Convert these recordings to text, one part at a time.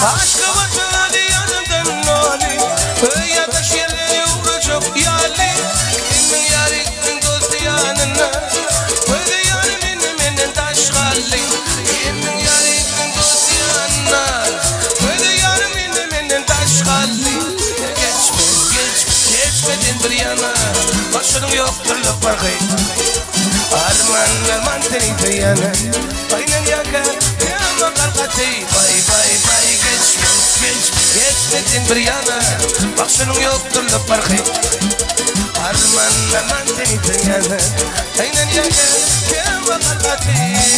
Aşkı batırdı yanımdan noli Ya da şerleri uğrayacak yali Kimin yari kimin dostu yanına Öyle yarı benim taş kalli Kimin yari kimin dostu yanına Öyle yarı benim taş kalli Geçmedin bir yana Başarım yoktur laf farkı Arman seni de yana Aynen yaka Yama kalkatı Bay Geçmedin bir yana Başarım yoktur laf farkı Arman seni de yana Aynen yaka Yama kalkatı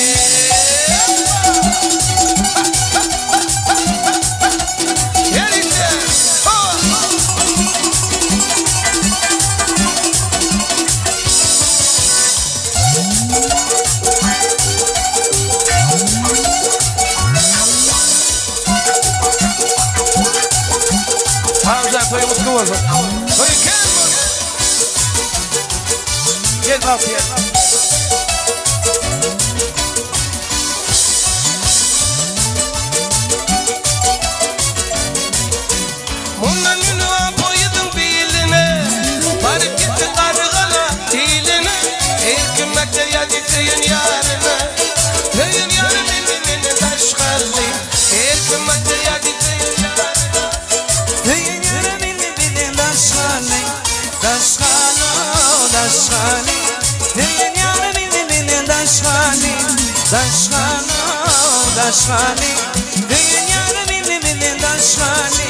Toyumuz kıvıldı. Toyu gel bak gel. Bundan yunua koydum biline Varıp gitti kargala diline Erkimekte yadı köyün yarına Köyün yarı benim taş kaldı Erkimekte yadı köyün yarına Köyün yarı benim taş kaldı Taş kaldı Köyün yarı benim taş kaldı Taş kaldı Köyün yarı benim taş kaldı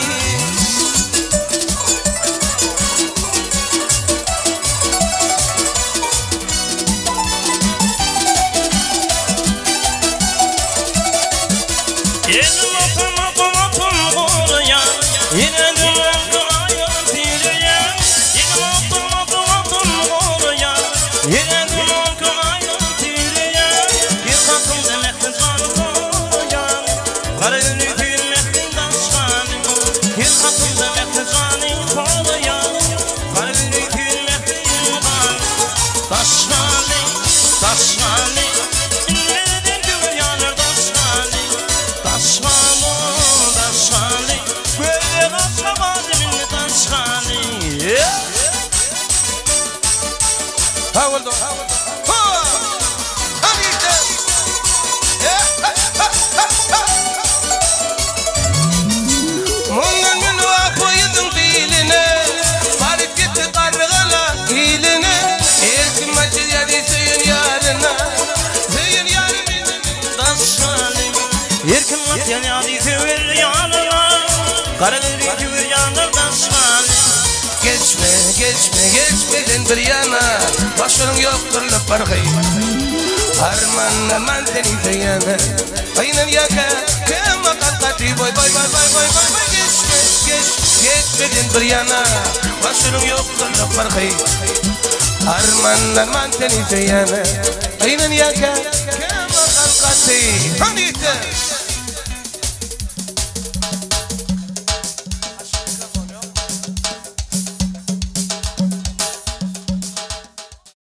Yani adi tüvür yanına Karadırı tüvür yanlardan şan Geçmedin bir yana Başarım yoktur laf farkı Arman seni de yana Aynen yaka Kema kalkatı Boy Geçmedin bir yana Başarım yoktur laf farkı Arman seni de yana Aynen yaka Kema kalkatı Hadi işte